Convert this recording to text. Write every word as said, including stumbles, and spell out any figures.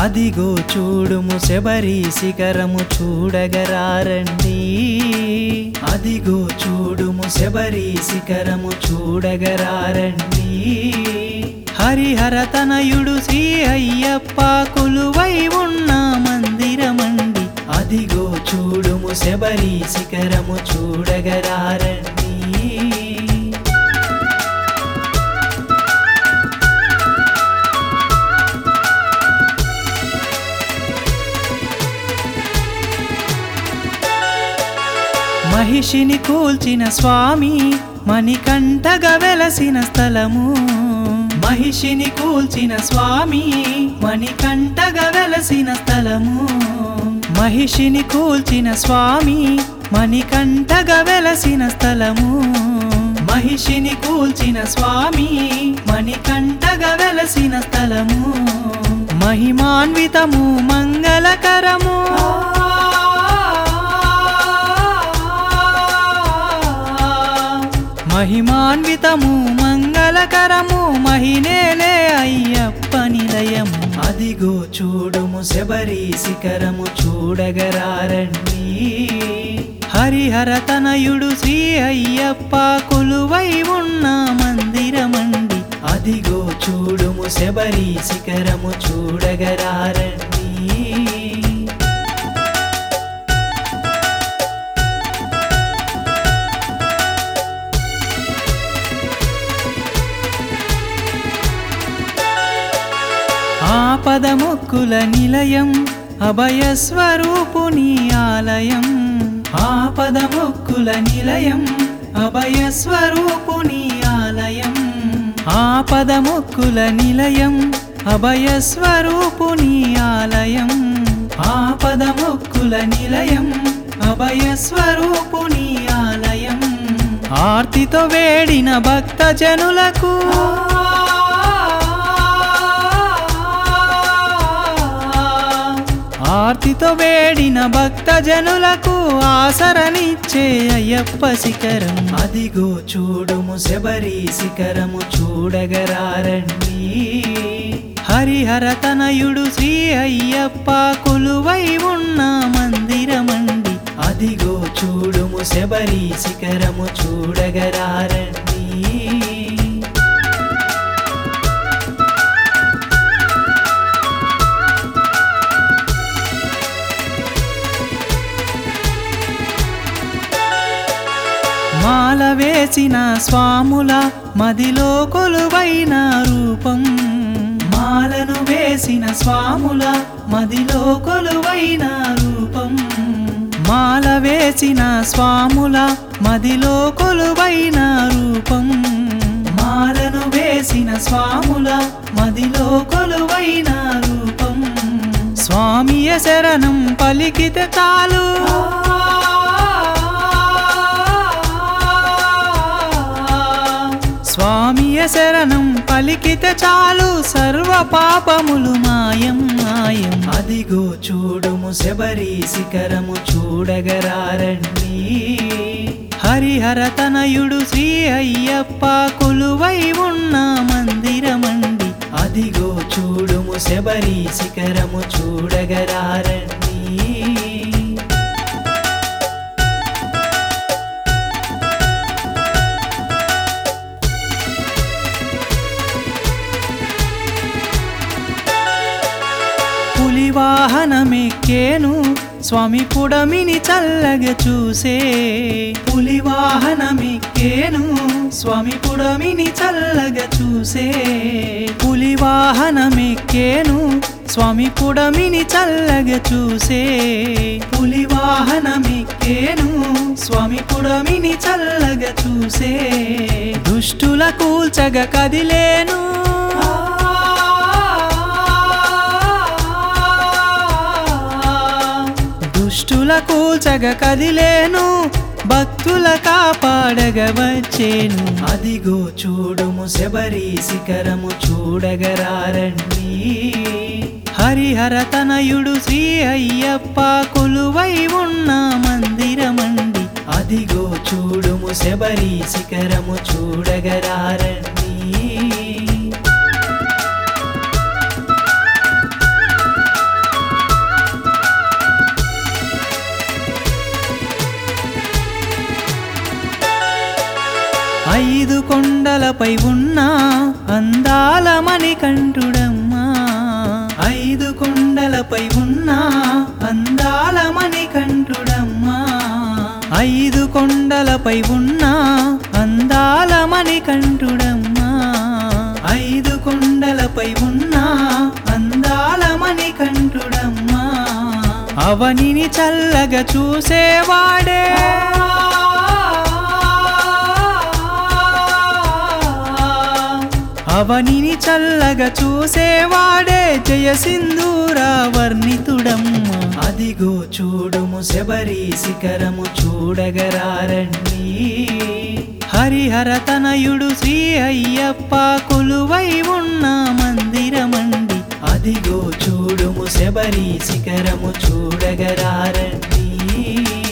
అదిగో చూడుము శబరి శిఖరము చూడగరారండి అదిగో చూడుము శబరి శిఖరము చూడగరారండి హరిహర తనయుడు శ్రీ అయ్యప్ప కొలువై ఉన్న మందిరమండి అదిగో చూడుము శబరి శిఖరము చూడగరారండి మహిషిని కూల్చిన స్వామి మణికంఠగా వెలసిన స్థలము మహిషిని కూల్చిన స్వామి మణికంఠగా వెలసిన స్థలము మహిషిని కూల్చిన స్వామి మణికంఠగా వెలసిన స్థలము మహిషిని కూల్చిన స్వామి మణికంఠగా వెలసిన స్థలము మహిమాన్వితము మంగళకరము మహిమాన్వితము మంగళకరము మహినేలే అయ్యప్ప నిలయము అదిగో చూడుము శబరి శిఖరము చూడగరారండి హరిహర తనయుడు శ్రీ అయ్యప్ప కొలువై ఉన్న మందిరమండి అదిగో చూడుము శబరి శిఖరము చూడగరారండి ఆపదముక్కుల నిలయం అభయస్వరూపుని ఆలయం ఆపదముక్కుల నిలయం అభయస్వరూపుని ఆలయం ఆపదముక్కుల నిలయం అభయస్వరూపుని ఆలయం ఆపదముక్కుల నిలయం అభయస్వరూపుని ఆలయం ఆర్తితో వేడిన భక్తజనులకు ఆర్తితో వేడిన భక్తజనులకు ఆసరనిచ్చే అయ్యప్ప శిఖరం అదిగో చూడుము శబరి శిఖరము చూడగరారండి హరిహర తనయుడు శ్రీ అయ్యప్ప కొలువై ఉన్న మందిరమండి అదిగో చూడుము శబరి శిఖరము చూడగరారండి మాల వేసిన స్వాముల మదిలో కొలువైన రూపం మాలను వేసిన స్వాముల మదిలో కొలువైన రూపం మాల వేసిన స్వాముల మదిలో కొలువైన రూపం మాలను వేసిన స్వాముల మదిలో కొలువైన రూపం స్వామియ శరణం పలికితే చాలు స్వామియ శరణం పలికితే చాలు సర్వ పాపములు మాయం మాయం అదిగో చూడుము శబరి శిఖరము చూడగరారండి హరిహర తనయుడు శ్రీ అయ్యప్ప కొలువై ఉన్న మందిరమండి అదిగో చూడుము శబరి శిఖరము చూడగరారండి పులివాహనమెక్కేను స్వామి పుడమిని చల్లగా చూసే పులివాహనమెక్కేను స్వామి పుడమిని చల్లగా చూసే పులివాహనమెక్కేను స్వామి పుడమిని చల్లగా చూసే పులివాహనమెక్కేను స్వామి పుడమిని చల్లగా చూసే దుష్టుల కూల్చగా కదిలేను దుష్టుల కూల్చగా కదిలేను భక్తుల కాపాడగా వచ్చేను అదిగో చూడుము శబరి శిఖరము చూడగరారండి హరిహర తనయుడు శ్రీ అయ్యప్ప కొలువై ఉన్న మందిరమండి అదిగో చూడుము శబరి శిఖరము చూడగరారండి ఐదు కొండలపై ఉన్న అందాల మణికంఠుడమ్మా ఐదు కొండలపై ఉన్న అందాల మణికంఠుడమ్మా ఐదు కొండలపై ఉన్న అందాల మణికంఠుడమ్మా ఐదు కొండలపై ఉన్న అందాల మణికంఠుడమ్మా అవనిని చల్లగా చూసేవాడే అవనిని చల్లగా చూసేవాడే జయ సింధూర వర్ణితుడమ్మ అదిగో చూడుము శబరి శిఖరము చూడగరారండి హరిహర తనయుడు శ్రీ అయ్యప్ప కొలువై ఉన్న మందిరమండి అదిగో చూడుము శబరి శిఖరము చూడగరారండి